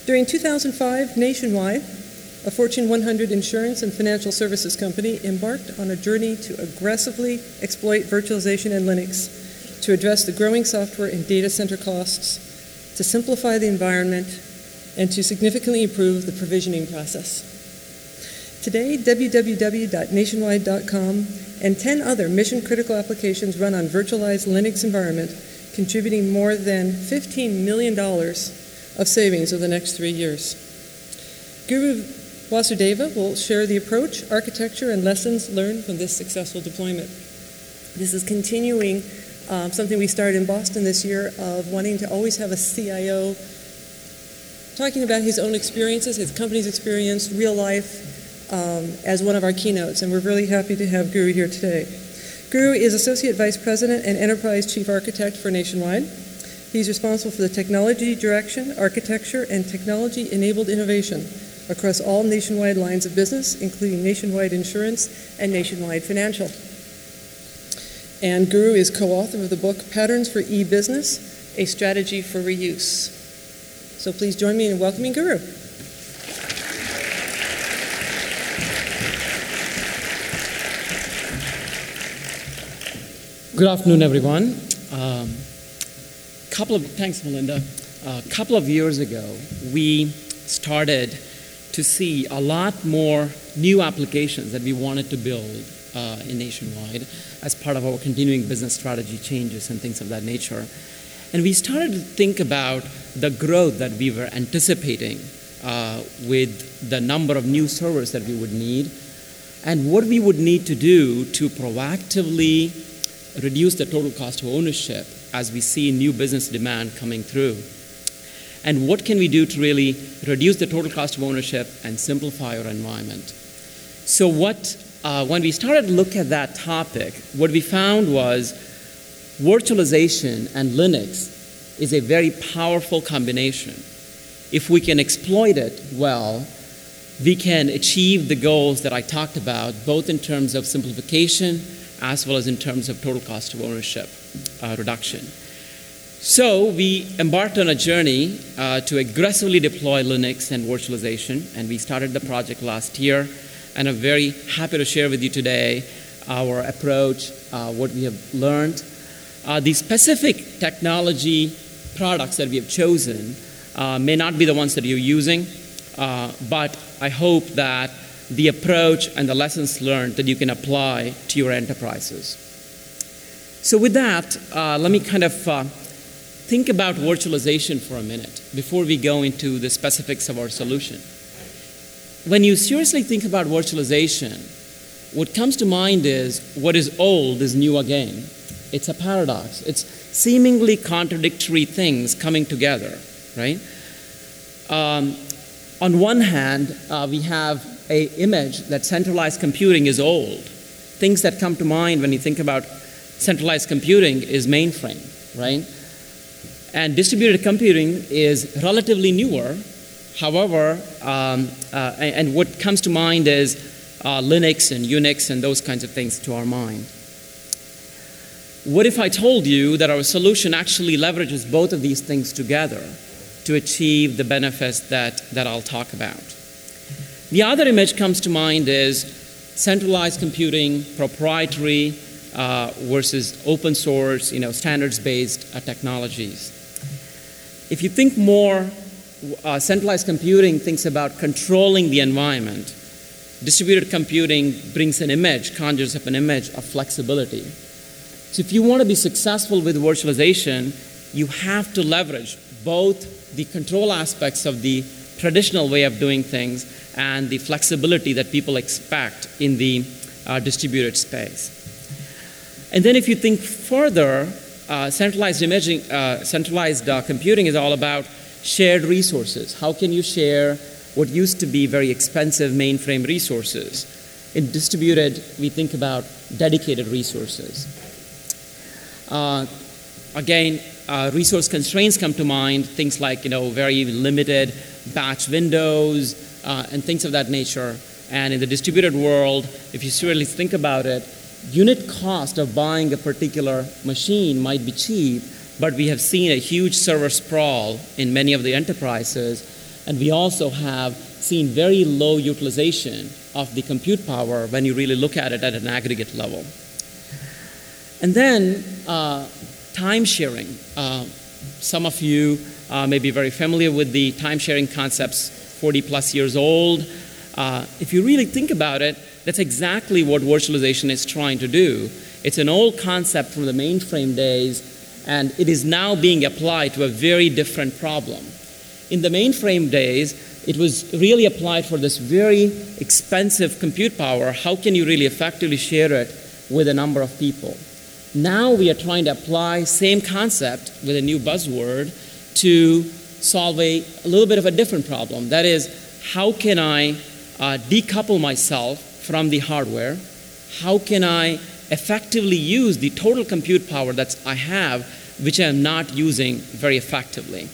During 2005, Nationwide, a Fortune 100 insurance and financial services company, embarked on a journey to aggressively exploit virtualization and Linux to address the growing software and data center costs, to simplify the environment, and to significantly improve the provisioning process. Today, www.nationwide.com and 10 other mission-critical applications run on virtualized Linux environment, contributing more than $15 million of savings over the next 3 years. Guru Vasudeva will share the approach, architecture, and lessons learned from this successful deployment. This is continuing something we started in Boston this year of wanting to always have a CIO talking about his own experiences, his company's experience, real life, as one of our keynotes, and we're really happy to have Guru here today. Guru is Associate Vice President and Enterprise Chief Architect for Nationwide. He's responsible for the technology direction, architecture, and technology-enabled innovation across all Nationwide lines of business, including Nationwide Insurance and Nationwide Financial. And Guru is co-author of the book Patterns for E-Business, A Strategy for Reuse. So please join me in welcoming Guru. Good afternoon, everyone. Thanks, Melinda. A couple of years ago, we started to see a lot more new applications that we wanted to build in Nationwide as part of our continuing business strategy changes and things of that nature. And we started to think about the growth that we were anticipating with the number of new servers that we would need and what we would need to do to proactively reduce the total cost of ownership as we see new business demand coming through. And what can we do to really reduce the total cost of ownership and simplify our environment? So when we started to look at that topic, what we found was virtualization and Linux is a very powerful combination. If we can exploit it well, we can achieve the goals that I talked about, both in terms of simplification as well as in terms of total cost of ownership reduction. So we embarked on a journey to aggressively deploy Linux and virtualization, and we started the project last year, and I'm very happy to share with you today our approach, what we have learned. The specific technology products that we have chosen may not be the ones that you're using, but I hope that the approach and the lessons learned that you can apply to your enterprises. So with that, let me kind of think about virtualization for a minute before we go into the specifics of our solution. When you seriously think about virtualization, what comes to mind is what is old is new again. It's a paradox. It's seemingly contradictory things coming together, right? On one hand, we have an image that centralized computing is old. Things that come to mind when you think about centralized computing is mainframe, right? And distributed computing is relatively newer. However, and what comes to mind is Linux and Unix and those kinds of things to our mind. What if I told you that our solution actually leverages both of these things together to achieve the benefits that I'll talk about? The other image comes to mind is centralized computing, proprietary versus open source, standards-based technologies. If you think more, centralized computing thinks about controlling the environment. Distributed computing brings an image, conjures up an image of flexibility. So if you want to be successful with virtualization, you have to leverage both the control aspects of the traditional way of doing things and the flexibility that people expect in the distributed space. And then if you think further, centralized computing is all about shared resources. How can you share what used to be very expensive mainframe resources? In distributed, we think about dedicated resources. Again, resource constraints come to mind, things like very limited batch windows and things of that nature. And in the distributed world, if you seriously think about it, unit cost of buying a particular machine might be cheap, but we have seen a huge server sprawl in many of the enterprises And we also have seen very low utilization of the compute power when you really look at it at an aggregate level. And then time sharing. Some of you may be very familiar with the time sharing concepts, 40 plus years old. If you really think about it, that's exactly what virtualization is trying to do. It's an old concept from the mainframe days, and it is now being applied to a very different problem. In the mainframe days, it was really applied for this very expensive compute power. How can you really effectively share it with a number of people? Now we are trying to apply same concept with a new buzzword to solve a little bit of a different problem. That is, how can I decouple myself from the hardware? How can I effectively use the total compute power that I have, which I'm not using very effectively?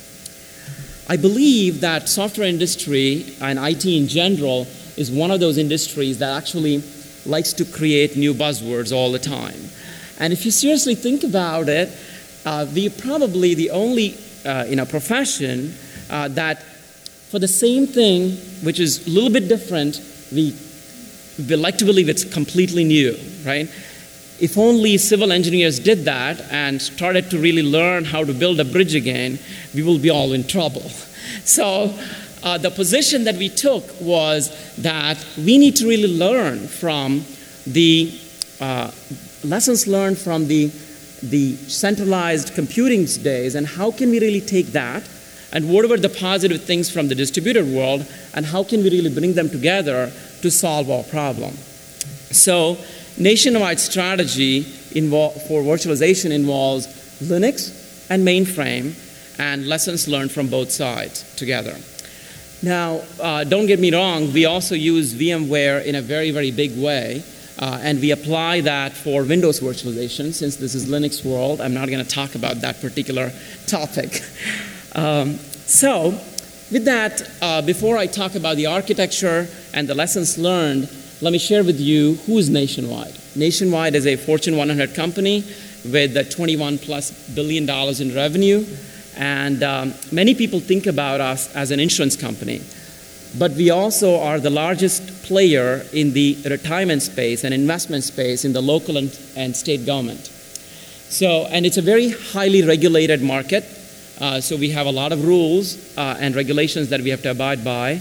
I believe that software industry and IT in general is one of those industries that actually likes to create new buzzwords all the time. And if you seriously think about it, we're probably the only profession that for the same thing, which is a little bit different, we like to believe it's completely new, right? If only civil engineers did that and started to really learn how to build a bridge again, we will be all in trouble. So the position that we took was that we need to really learn from the lessons learned from the centralized computing days, and how can we really take that and what are the positive things from the distributed world, and how can we really bring them together to solve our problem. So nationwide strategy for virtualization involves Linux and mainframe and lessons learned from both sides together. Now, don't get me wrong, we also use VMware in a very, very big way, and we apply that for Windows virtualization. Since this is Linux world, I'm not going to talk about that particular topic. So with that, before I talk about the architecture and the lessons learned, let me share with you who is Nationwide. Nationwide is a Fortune 100 company with $21+ billion in revenue. And many people think about us as an insurance company. But we also are the largest player in the retirement space and investment space in the local and state government. So, and it's a very highly regulated market. So we have a lot of rules and regulations that we have to abide by.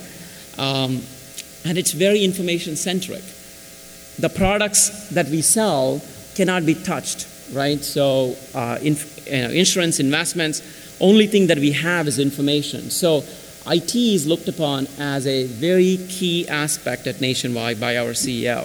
And it's very information-centric. The products that we sell cannot be touched, right? So insurance, investments, only thing that we have is information. So IT is looked upon as a very key aspect at Nationwide by our CEO.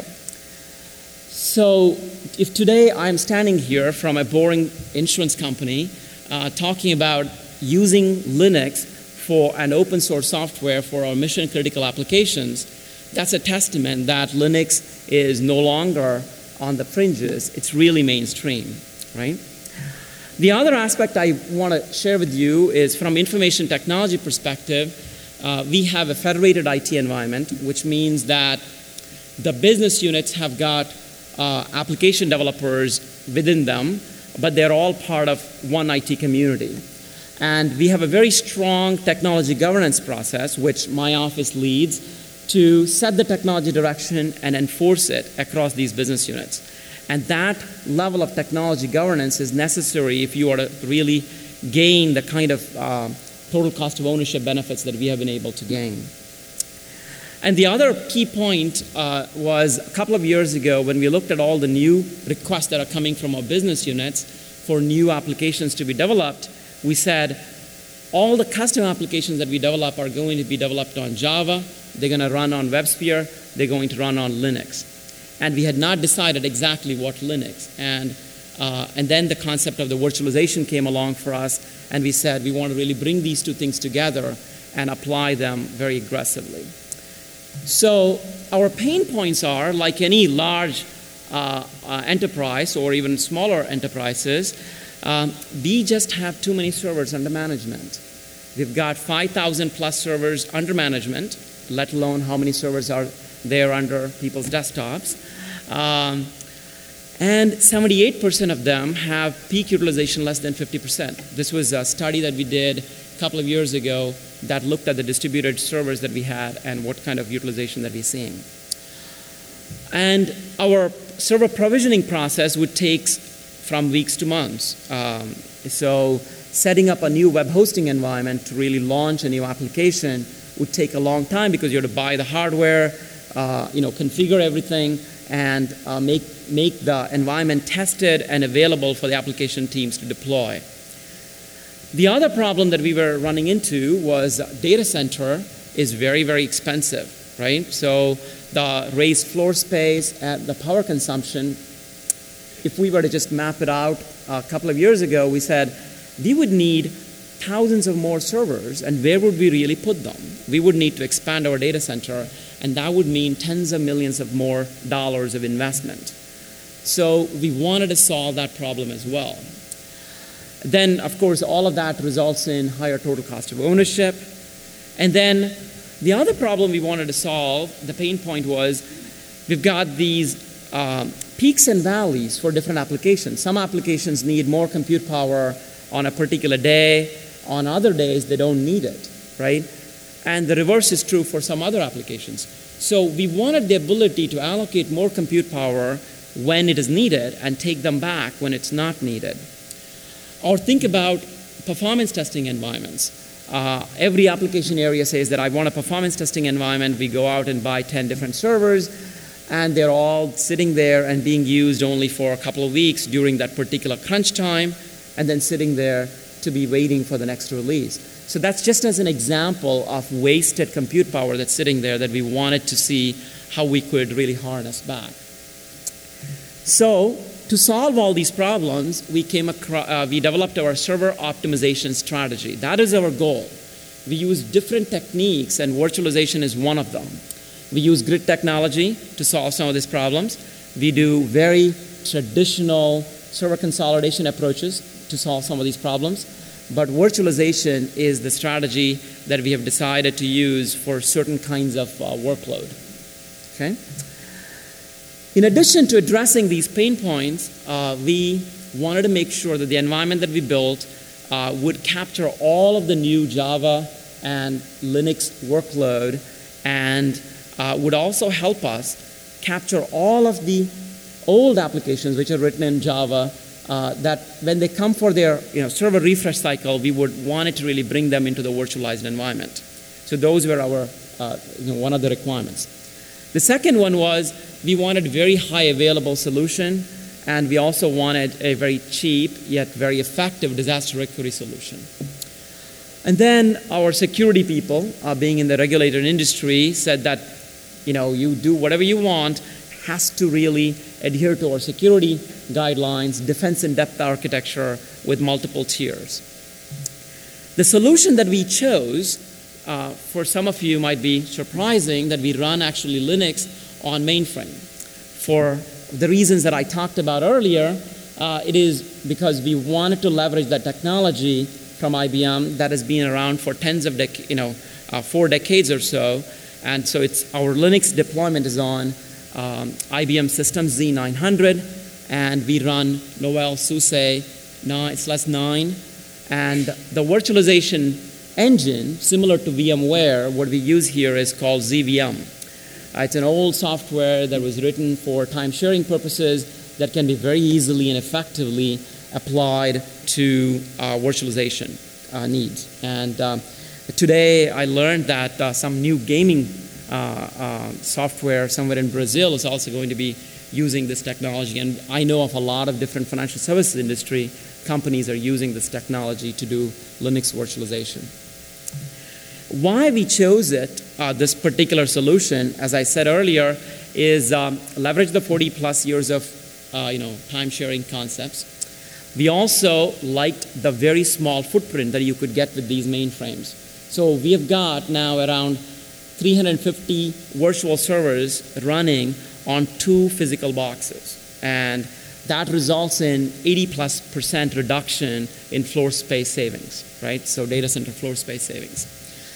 So if today I'm standing here from a boring insurance company talking about using Linux for an open source software for our mission critical applications, that's a testament that Linux is no longer on the fringes. It's really mainstream, right? The other aspect I want to share with you is from information technology perspective, we have a federated IT environment, which means that the business units have got application developers within them, but they're all part of one IT community. And we have a very strong technology governance process, which my office leads, to set the technology direction and enforce it across these business units. And that level of technology governance is necessary if you are to really gain the kind of total cost of ownership benefits that we have been able to gain. And the other key point was a couple of years ago when we looked at all the new requests that are coming from our business units for new applications to be developed, we said all the custom applications that we develop are going to be developed on Java, they're going to run on WebSphere, they're going to run on Linux. And we had not decided exactly what Linux. And then the concept of the virtualization came along for us, and we said we want to really bring these two things together and apply them very aggressively. So our pain points are, like any large enterprise or even smaller enterprises, we just have too many servers under management. We've got 5,000 plus servers under management, let alone how many servers are there under people's desktops. And 78% of them have peak utilization less than 50%. This was a study that we did a couple of years ago that looked at the distributed servers that we had and what kind of utilization that we're seeing. And our server provisioning process would take from weeks to months. So setting up a new web hosting environment to really launch a new application would take a long time because you have to buy the hardware, configure everything, and make the environment tested and available for the application teams to deploy. The other problem that we were running into was data center is very, very expensive, right? So the raised floor space and the power consumption, if we were to just map it out a couple of years ago, we said we would need thousands of more servers, and where would we really put them? We would need to expand our data center, and that would mean tens of millions of more dollars of investment. So we wanted to solve that problem as well. Then, of course, all of that results in higher total cost of ownership. And then the other problem we wanted to solve, the pain point was, we've got these peaks and valleys for different applications. Some applications need more compute power on a particular day. On other days, they don't need it, right? And the reverse is true for some other applications. So we wanted the ability to allocate more compute power when it is needed and take them back when it's not needed. Or think about performance testing environments. Every application area says that I want a performance testing environment. We go out and buy 10 different servers, and they're all sitting there and being used only for a couple of weeks during that particular crunch time, and then sitting there to be waiting for the next release. So that's just as an example of wasted compute power that's sitting there that we wanted to see how we could really harness back. So to solve all these problems, we developed our server optimization strategy. That is our goal. We use different techniques, and virtualization is one of them. We use grid technology to solve some of these problems. We do very traditional server consolidation approaches to solve some of these problems. But virtualization is the strategy that we have decided to use for certain kinds of workload. Okay? In addition to addressing these pain points, we wanted to make sure that the environment that we built would capture all of the new Java and Linux workload, and would also help us capture all of the old applications which are written in Java that when they come for their server refresh cycle, we would want it to really bring them into the virtualized environment. So those were our one of the requirements. The second one was we wanted a very high available solution, and we also wanted a very cheap yet very effective disaster recovery solution. And then our security people, being in the regulated industry, said that you do whatever you want has to really adhere to our security guidelines, defense in depth architecture with multiple tiers. The solution that we chose, for some of you might be surprising, that we run actually Linux on mainframe. For the reasons that I talked about earlier, it is because we wanted to leverage that technology from IBM that has been around for 4 decades or so. And so our Linux deployment is on IBM Systems Z900, and we run Novell SUSE /9. And the virtualization engine, similar to VMware, what we use here is called ZVM. It's an old software that was written for time-sharing purposes that can be very easily and effectively applied to virtualization needs. And today I learned that some new gaming software somewhere in Brazil is also going to be using this technology. And I know of a lot of different financial services industry companies are using this technology to do Linux virtualization. Why we chose this particular solution, as I said earlier, is leverage the 40 plus years of time-sharing concepts. We also liked the very small footprint that you could get with these mainframes. So we have got now around 350 virtual servers running on 2 physical boxes. And that results in 80+% reduction in floor space savings, right? So data center floor space savings.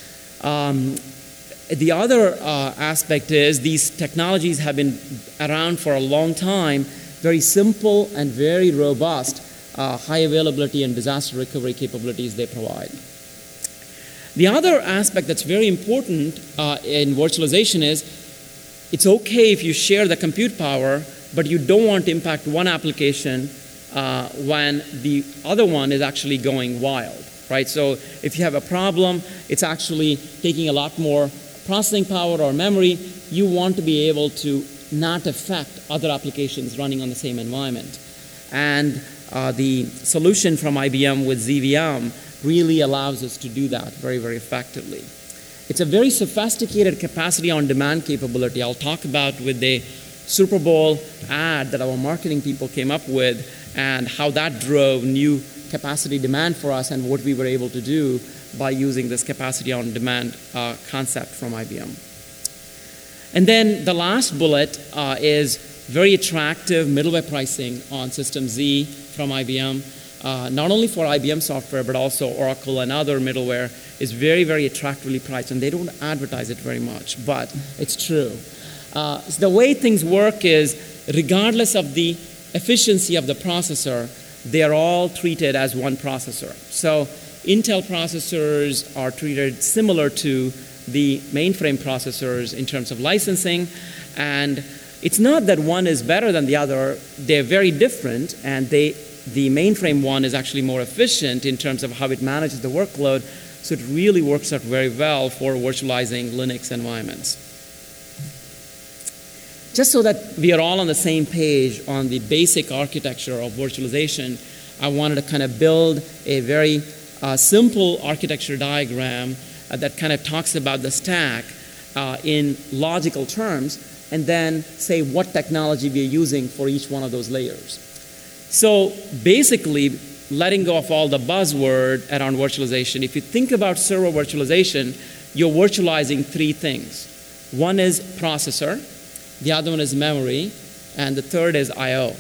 The other aspect is these technologies have been around for a long time, very simple and very robust high availability and disaster recovery capabilities they provide. The other aspect that's very important in virtualization is it's okay if you share the compute power, but you don't want to impact one application when the other one is actually going wild, right? So if you have a problem, it's actually taking a lot more processing power or memory, you want to be able to not affect other applications running on the same environment. And the solution from IBM with ZVM really allows us to do that very, very effectively. It's a very sophisticated capacity on demand capability. I'll talk about with the Super Bowl ad that our marketing people came up with and how that drove new capacity demand for us and what we were able to do by using this capacity on demand concept from IBM. And then the last bullet is very attractive middleware pricing on System Z from IBM. Not only for IBM software, but also Oracle and other middleware is very, very attractively priced, and they don't advertise it very much, but it's true. So the way things work is, regardless of the efficiency of the processor, they are all treated as one processor. So Intel processors are treated similar to the mainframe processors in terms of licensing, and it's not that one is better than the other. They're very different, and the mainframe one is actually more efficient in terms of how it manages the workload, so it really works out very well for virtualizing Linux environments. Just so that we are all on the same page on the basic architecture of virtualization, I wanted to kind of build a very simple architecture diagram that kind of talks about the stack in logical terms, and then say what technology we are using for each one of those layers. So basically, letting go of all the buzzword around virtualization, if you think about server virtualization, you're virtualizing three things. One is processor, the other one is memory, and the third is I/O.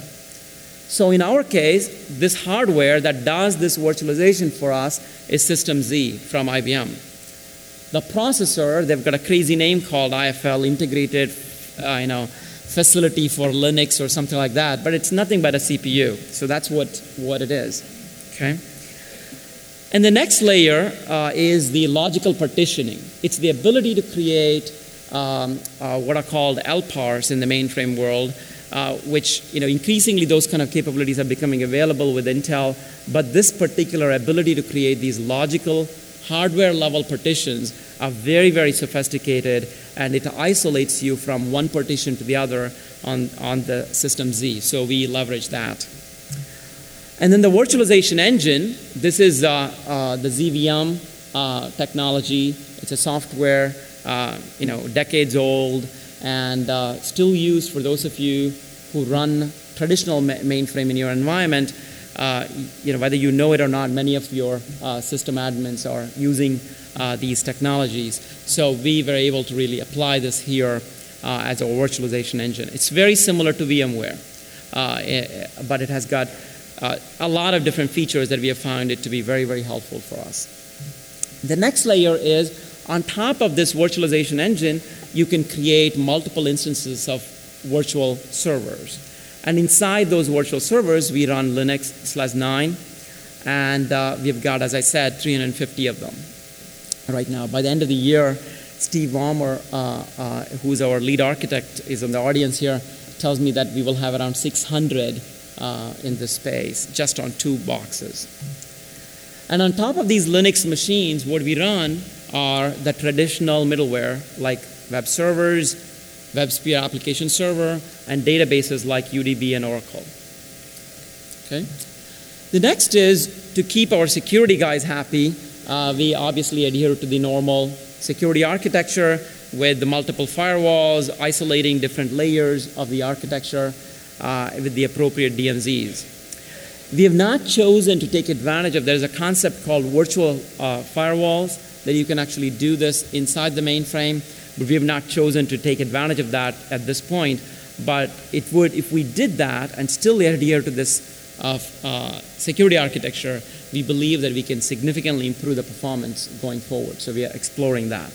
So in our case, this hardware that does this virtualization for us is System Z from IBM. The processor, they've got a crazy name called IFL, Integrated Facility for Linux or something like that, but it's nothing but a CPU. So that's what it is, okay? And the next layer is the logical partitioning. It's the ability to create what are called LPARs in the mainframe world, which increasingly those kind of capabilities are becoming available with Intel, but this particular ability to create these logical hardware-level partitions are very, very sophisticated, and it isolates you from one partition to the other on the System Z. So we leverage that. And then the virtualization engine, this is the ZVM technology. It's a software, decades old, and still used for those of you who run traditional mainframe in your environment. Whether you know it or not, many of your system admins are using these technologies. So we were able to really apply this here as our virtualization engine. It's very similar to VMware, but it has got a lot of different features that we have found it to be very, very helpful for us. The next layer is, on top of this virtualization engine, you can create multiple instances of virtual servers. And inside those virtual servers, we run Linux/9, and we've got, as I said, 350 of them right now. By the end of the year, Steve Ballmer, who's our lead architect, is in the audience here, tells me that we will have around 600 in this space, just on 2 boxes. And on top of these Linux machines, what we run are the traditional middleware, like web servers, WebSphere application server, and databases like UDB and Oracle. Okay. The next is to keep our security guys happy. We obviously adhere to the normal security architecture with the multiple firewalls, isolating different layers of the architecture with the appropriate DMZs. We have not chosen to take advantage of, there's a concept called virtual firewalls that you can actually do this inside the mainframe, but we have not chosen to take advantage of that at this point. But it would, if we did that and still adhere to this security architecture, we believe that we can significantly improve the performance going forward. So we are exploring that.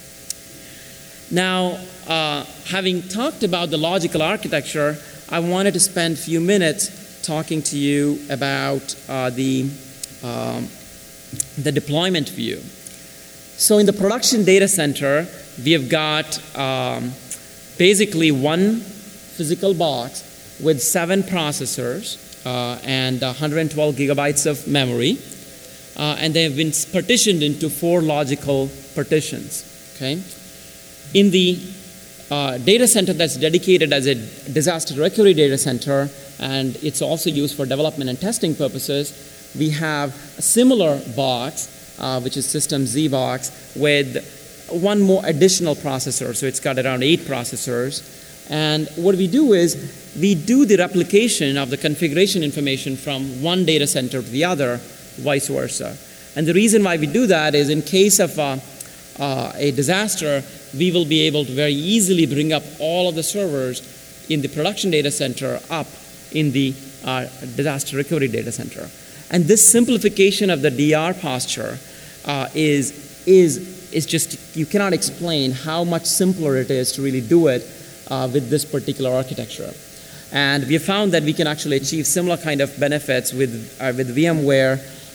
Now, having talked about the logical architecture, I wanted to spend a few minutes talking to you about the deployment view. So in the production data center, we have got basically one physical box with 7 processors and 112 gigabytes of memory. And they have been partitioned into 4 logical partitions. Okay? In the data center that's dedicated as a disaster recovery data center, and it's also used for development and testing purposes, we have a similar box, which is System Z box, with one more additional processor. So it's got around 8 processors. And what we do is we do the replication of the configuration information from one data center to the other, vice versa. And the reason why we do that is in case of a disaster, we will be able to very easily bring up all of the servers in the production data center up in the disaster recovery data center. And this simplification of the DR posture is just, you cannot explain how much simpler it is to really do it with this particular architecture. And we have found that we can actually achieve similar kind of benefits with VMware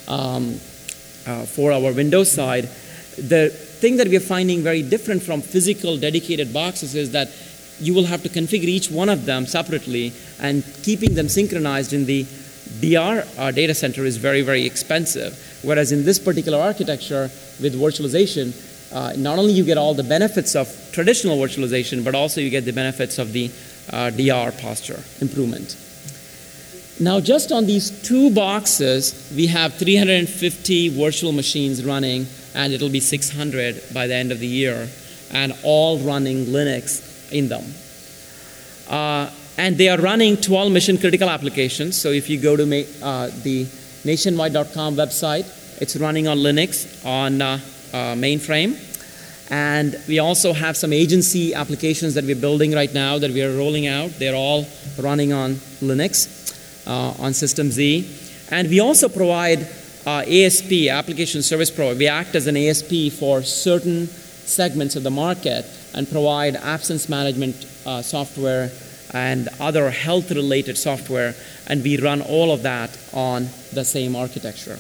for our Windows side. The thing that we are finding very different from physical dedicated boxes is that you will have to configure each one of them separately, and keeping them synchronized in the DR data center is very, very expensive. Whereas in this particular architecture with virtualization, not only you get all the benefits of traditional virtualization, but also you get the benefits of the DR posture improvement. Now, just on these 2 boxes, we have 350 virtual machines running, and it'll be 600 by the end of the year, and all running Linux in them. And they are running 12 mission-critical applications. So if you go to the nationwide.com website, it's running on Linux on mainframe. And we also have some agency applications that we're building right now that we are rolling out. They're all running on Linux, on System Z. And we also provide ASP, Application Service Provider. We act as an ASP for certain segments of the market and provide absence management software and other health-related software, and we run all of that on the same architecture.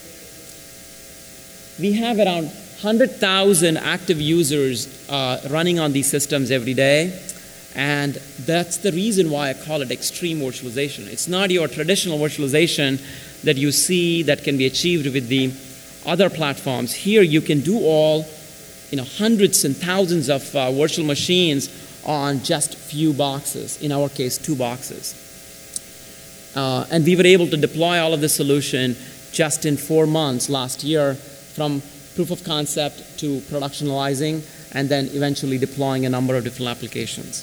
We have around 100,000 active users running on these systems every day, and that's the reason why I call it extreme virtualization. It's not your traditional virtualization that you see that can be achieved with the other platforms. Here you can do all, hundreds and thousands of virtual machines on just few boxes, in our case 2 boxes. And we were able to deploy all of the solution just in 4 months last year, from proof of concept to productionalizing, and then eventually deploying a number of different applications.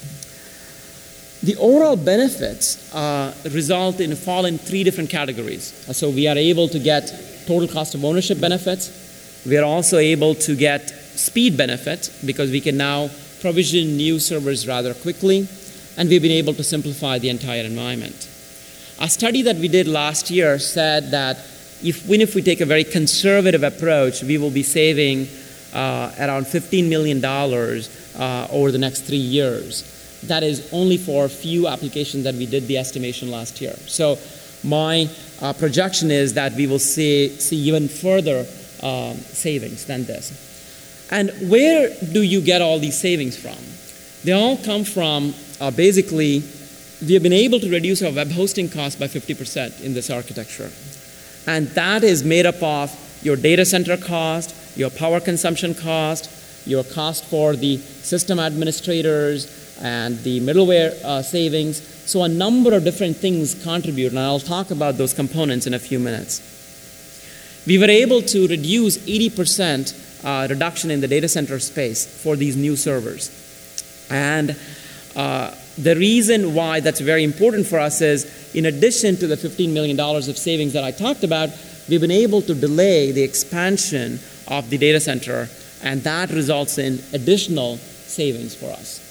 The overall benefits fall in 3 different categories. So we are able to get total cost of ownership benefits. We are also able to get speed benefits because we can now provision new servers rather quickly, and we've been able to simplify the entire environment. A study that we did last year said that even if we take a very conservative approach, we will be saving around $15 million over the next 3 years. That is only for a few applications that we did the estimation last year. So my projection is that we will see even further savings than this. And where do you get all these savings from? They all come from basically, we have been able to reduce our web hosting costs by 50% in this architecture. And that is made up of your data center cost, your power consumption cost, your cost for the system administrators, and the middleware savings. So a number of different things contribute, and I'll talk about those components in a few minutes. We were able to reduce 80% reduction in the data center space for these new servers. And the reason why that's very important for us is, in addition to the $15 million of savings that I talked about, we've been able to delay the expansion of the data center, and that results in additional savings for us.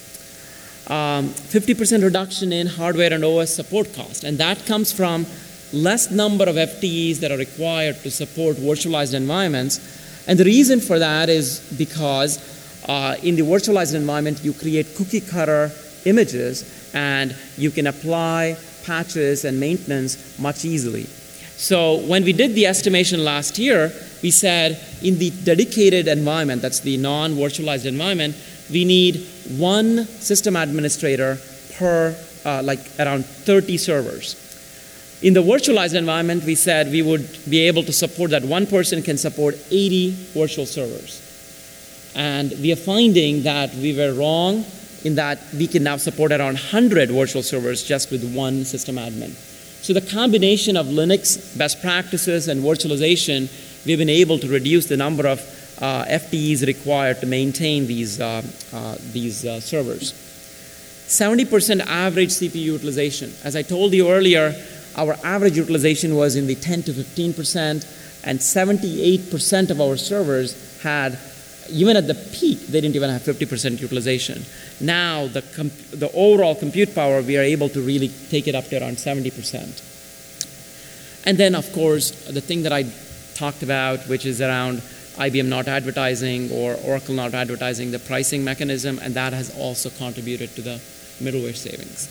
50% reduction in hardware and OS support cost, and that comes from less number of FTEs that are required to support virtualized environments. And the reason for that is because in the virtualized environment, you create cookie cutter images, and you can apply patches and maintenance much easily. So when we did the estimation last year, we said in the dedicated environment, that's the non-virtualized environment, we need one system administrator per around 30 servers. In the virtualized environment, we said we would be able to support that one person can support 80 virtual servers. And we are finding that we were wrong in that we can now support around 100 virtual servers just with one system admin. So the combination of Linux best practices and virtualization, we've been able to reduce the number of FTEs required to maintain these servers. 70% average CPU utilization. As I told you earlier, our average utilization was in the 10 to 15%, and 78% of our servers had, even at the peak, they didn't even have 50% utilization. Now, the overall compute power, we are able to really take it up to around 70%. And then, of course, the thing that I talked about, which is around IBM not advertising or Oracle not advertising the pricing mechanism, and that has also contributed to the middleware savings.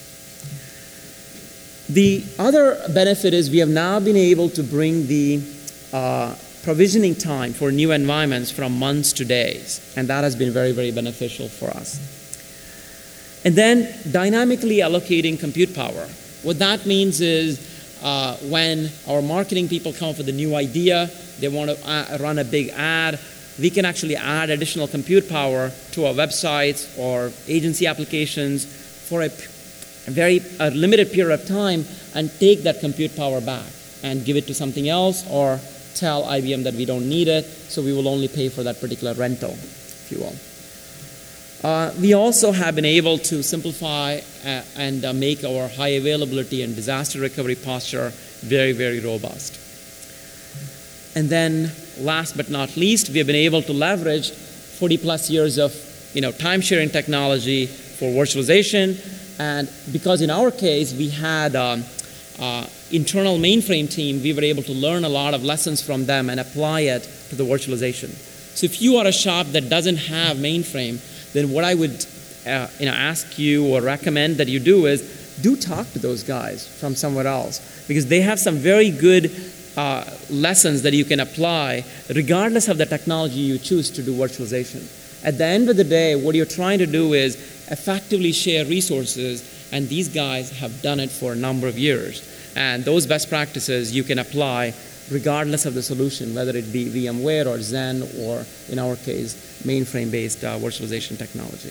The other benefit is we have now been able to bring the provisioning time for new environments from months to days, and that has been very, very beneficial for us. And then dynamically allocating compute power. What that means is when our marketing people come up with a new idea, they want to run a big ad, we can actually add additional compute power to our websites or agency applications for a very limited period of time and take that compute power back and give it to something else or tell IBM that we don't need it, so we will only pay for that particular rental, if you will. We also have been able to simplify and make our high availability and disaster recovery posture very, very robust. And then last but not least, we have been able to leverage 40 plus years of time-sharing technology for virtualization. And because in our case, we had internal mainframe team, we were able to learn a lot of lessons from them and apply it to the virtualization. So if you are a shop that doesn't have mainframe, then what I would ask you or recommend that you do is do talk to those guys from somewhere else, because they have some very good lessons that you can apply regardless of the technology you choose to do virtualization. At the end of the day, what you're trying to do is effectively share resources, and these guys have done it for a number of years. And those best practices you can apply regardless of the solution, whether it be VMware or Xen or, in our case, mainframe-based virtualization technology.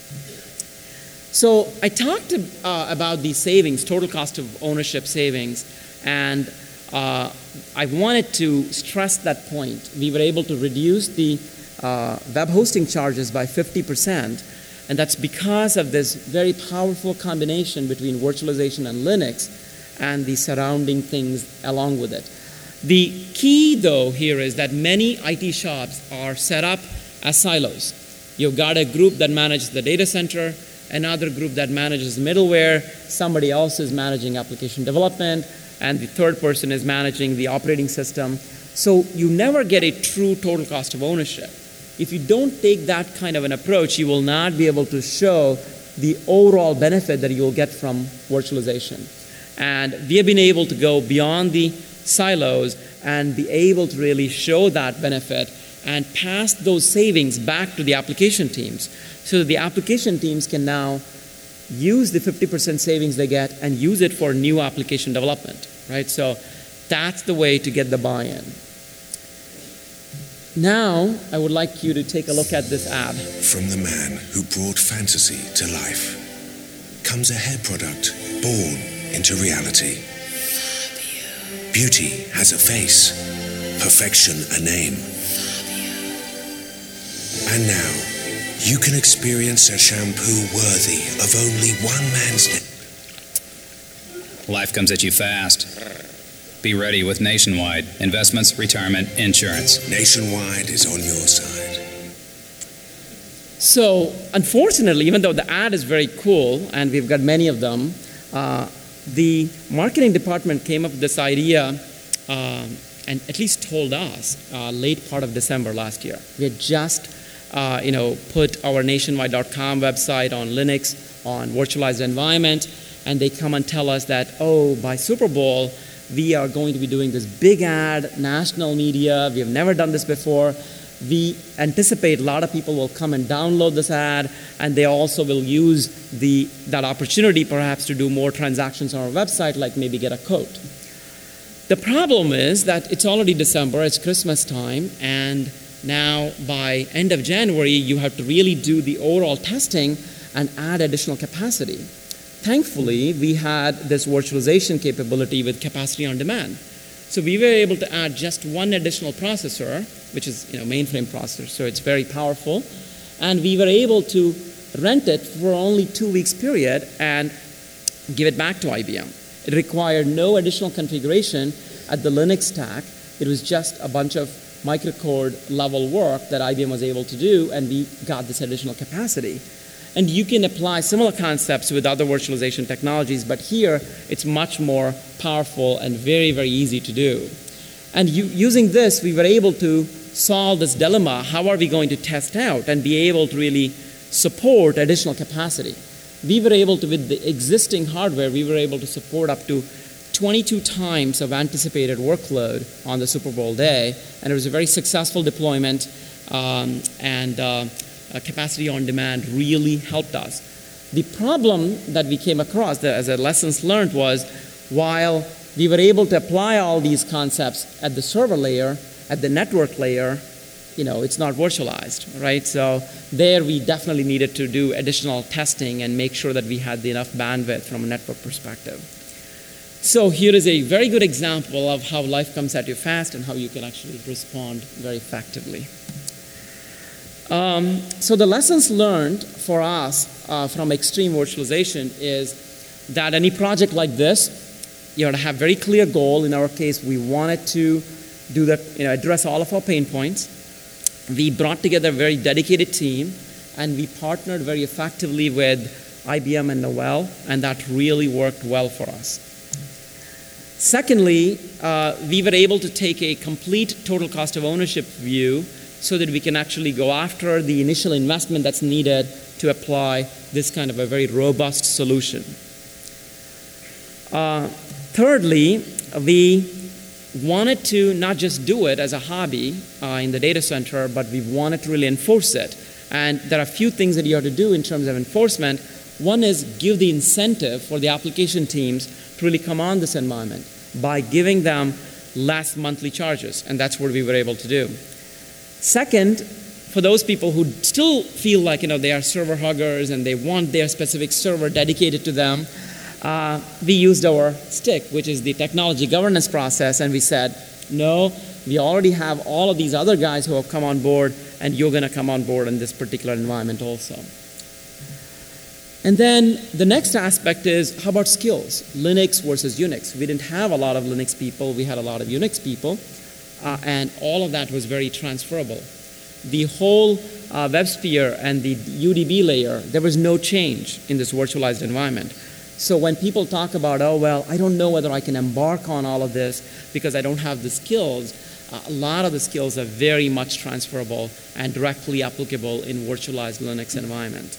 So I talked about these savings, total cost of ownership savings, and I wanted to stress that point. We were able to reduce the web hosting charges by 50%, and that's because of this very powerful combination between virtualization and Linux and the surrounding things along with it. The key, though, here is that many IT shops are set up as silos. You've got a group that manages the data center, another group that manages middleware, somebody else is managing application development, and the third person is managing the operating system. So you never get a true total cost of ownership. If you don't take that kind of an approach, you will not be able to show the overall benefit that you'll get from virtualization. And we have been able to go beyond the silos and be able to really show that benefit and pass those savings back to the application teams so that the application teams can now use the 50% savings they get and use it for new application development, right? So that's the way to get the buy-in. Now, I would like you to take a look at this ad. From the man who brought fantasy to life comes a hair product born into reality. Beauty has a face, perfection a name. And now, you can experience a shampoo worthy of only one man's name. Life comes at you fast. Be ready with Nationwide Investments, Retirement, Insurance. Nationwide is on your side. So, unfortunately, even though the ad is very cool, and we've got many of them, the marketing department came up with this idea and at least told us late part of December last year. We had just put our nationwide.com website on Linux, on virtualized environment, and they come and tell us that, by Super Bowl, we are going to be doing this big ad, national media. We have never done this before. We anticipate a lot of people will come and download this ad, and they also will use that opportunity perhaps to do more transactions on our website, like maybe get a quote. The problem is that it's already December, it's Christmas time, and now by end of January, you have to really do the overall testing and add additional capacity. Thankfully, we had this virtualization capability with capacity on demand. So we were able to add just one additional processor, which is mainframe processor, so it's very powerful. And we were able to rent it for only 2 weeks period and give it back to IBM. It required no additional configuration at the Linux stack. It was just a bunch of microcode level work that IBM was able to do, and we got this additional capacity. And you can apply similar concepts with other virtualization technologies, but here it's much more powerful and very, very easy to do. And using this, we were able to solve this dilemma. How are we going to test out and be able to really support additional capacity? We were able to, with the existing hardware, we were able to support up to 22 times of anticipated workload on the Super Bowl day, and it was a very successful deployment, capacity on demand really helped us. The problem that we came across as a lessons learned was, while we were able to apply all these concepts at the server layer, at the network layer, it's not virtualized, right? So there we definitely needed to do additional testing and make sure that we had enough bandwidth from a network perspective. So here is a very good example of how life comes at you fast and how you can actually respond very effectively. So the lessons learned for us from extreme virtualization is that any project like this, you have to have very clear goal. In our case, we wanted to do that, address all of our pain points. We brought together a very dedicated team, and we partnered very effectively with IBM and Novell, and that really worked well for us. Secondly, we were able to take a complete total cost of ownership view so that we can actually go after the initial investment that's needed to apply this kind of a very robust solution. Thirdly, we wanted to not just do it as a hobby in the data center, but we wanted to really enforce it. And there are a few things that you have to do in terms of enforcement. One is give the incentive for the application teams to really come on this environment by giving them less monthly charges, and that's what we were able to do. Second, for those people who still feel like they are server huggers and they want their specific server dedicated to them, we used our STIC, which is the technology governance process, and we said, no, we already have all of these other guys who have come on board, and you're going to come on board in this particular environment also. And then the next aspect is, how about skills? Linux versus Unix. We didn't have a lot of Linux people. We had a lot of Unix people. And all of that was very transferable. The whole WebSphere and the UDB layer, there was no change in this virtualized environment. So when people talk about, oh, well, I don't know whether I can embark on all of this because I don't have the skills, a lot of the skills are very much transferable and directly applicable in virtualized Linux environment.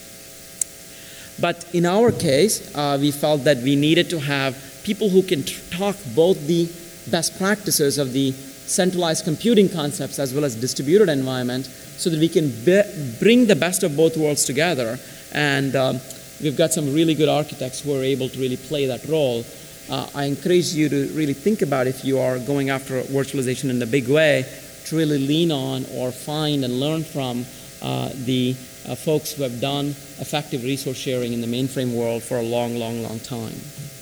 But in our case, we felt that we needed to have people who can talk both the best practices of the centralized computing concepts as well as distributed environment so that we can bring the best of both worlds together. And we've got some really good architects who are able to really play that role. I encourage you to really think about, if you are going after virtualization in a big way, to really lean on or find and learn from the folks who have done effective resource sharing in the mainframe world for a long, long, long time.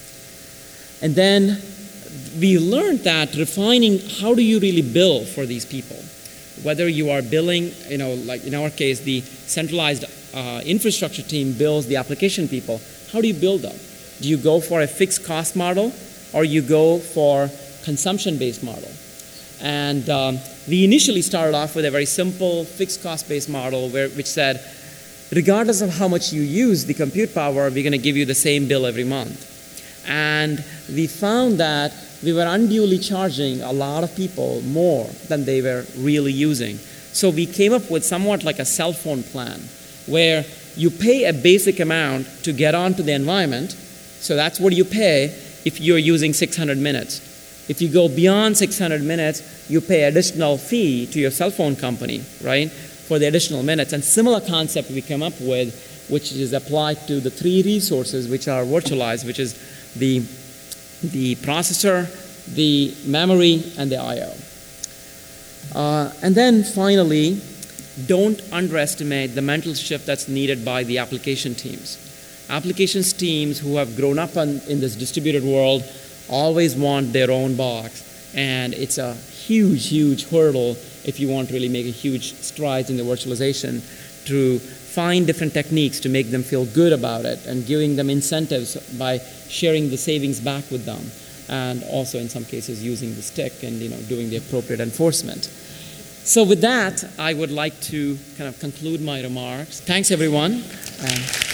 And then we learned that refining how do you really bill for these people, whether you are billing, like in our case, the centralized infrastructure team bills the application people. How do you bill them? Do you go for a fixed cost model, or you go for consumption-based model? And we initially started off with a very simple fixed cost-based model which said, regardless of how much you use the compute power, we're going to give you the same bill every month. And we found that we were unduly charging a lot of people more than they were really using. So we came up with somewhat like a cell phone plan, where you pay a basic amount to get onto the environment. So that's what you pay if you're using 600 minutes. If you go beyond 600 minutes, you pay additional fee to your cell phone company, right, for the additional minutes. And similar concept we come up with, which is applied to the three resources which are virtualized, which is the processor, the memory, and the I/O. And then finally, don't underestimate the mental shift that's needed by the application teams. Applications teams who have grown up in this distributed world always want their own box, and it's a huge, huge hurdle if you want to really make a huge strides in the virtualization to find different techniques to make them feel good about it and giving them incentives by sharing the savings back with them, and also in some cases using the stick and doing the appropriate enforcement. So with that, I would like to kind of conclude my remarks. Thanks, everyone.